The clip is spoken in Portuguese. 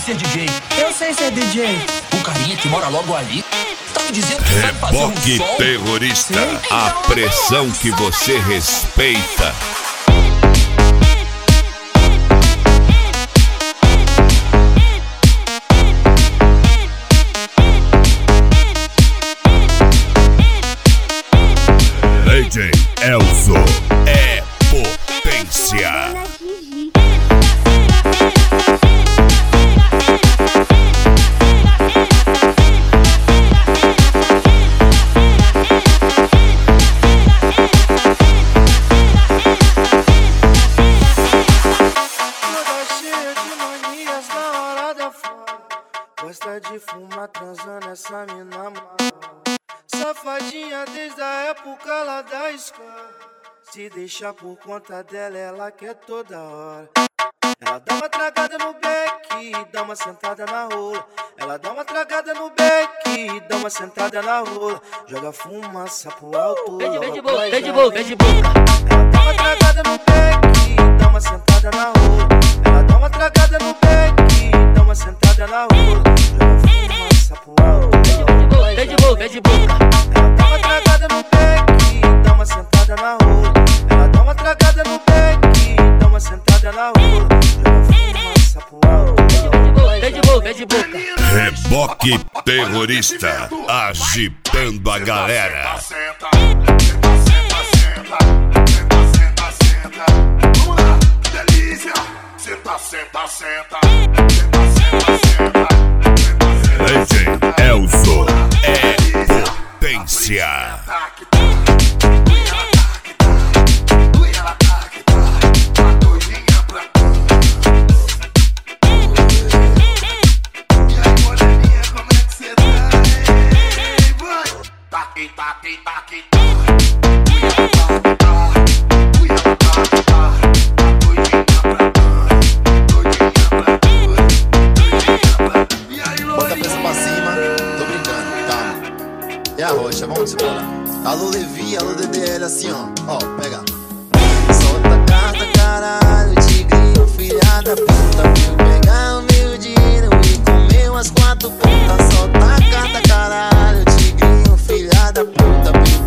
ser DJ. Eu sei ser DJ. O carinha que mora logo ali tá me dizendo que sabe fazer um Reboque som. terrorista, a pressão que você respeita. DJ Elzo é potência. Gosta de fumar, transando essa mina mal. Safadinha desde a época lá da escola. Se deixar por conta dela, ela quer toda hora. Ela dá uma tragada no beck, dá uma sentada na rola. Ela dá uma tragada no beck, dá uma sentada na rola. Joga fumaça pro alto. Vem de boca. Ela dá uma tragada no beck, dá uma sentada na rola. Ela dá uma tragada no beck, dá uma sentada na rola. Joga fumaça pro alto. Vem de boca. Ela dá uma tragada no beck, dá uma sentada na rola. Ela dá uma tragada no beck, dá uma sentada na rola. Joga fumaça pro alto. Vem de boca. Reboque terrorista, agitando a galera. Senta. Vamos lá, que delícia. Senta. DJ Elzo é potência. Bota a peça pra cima, tô brincando, calma. E a rocha, vamos embora. Alô Levi, alô DDL, assim ó, pega. Solta a carta, caralho, tigrinho, filha da puta. Veio pegar o meu dinheiro e comer umas 4 pontas. Solta a carta, caralho, tigrinho, filha da puta.